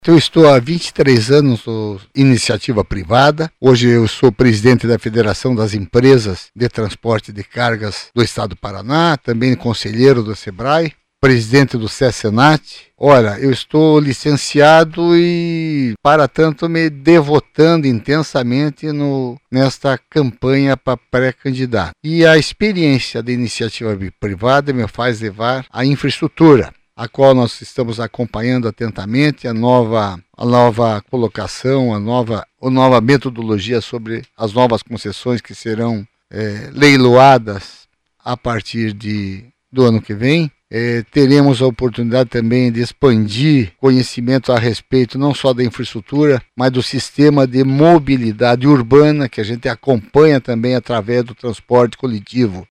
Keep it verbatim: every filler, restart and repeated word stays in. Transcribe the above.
Eu estou há vinte e três anos na iniciativa privada. Hoje eu sou presidente da Federação das Empresas de Transporte de Cargas do Estado do Paraná, também conselheiro do SEBRAE, presidente do SESCENAT. Olha, eu estou licenciado e, para tanto, me devotando intensamente no, nesta campanha para pré-candidato. E a experiência da iniciativa privada me faz levar à infraestrutura, a qual nós estamos acompanhando atentamente, a nova, a nova colocação, a nova, a nova metodologia sobre as novas concessões que serão é, leiloadas a partir de, do ano que vem. É, teremos a oportunidade também de expandir conhecimento a respeito não só da infraestrutura, mas do sistema de mobilidade urbana, que a gente acompanha também através do transporte coletivo.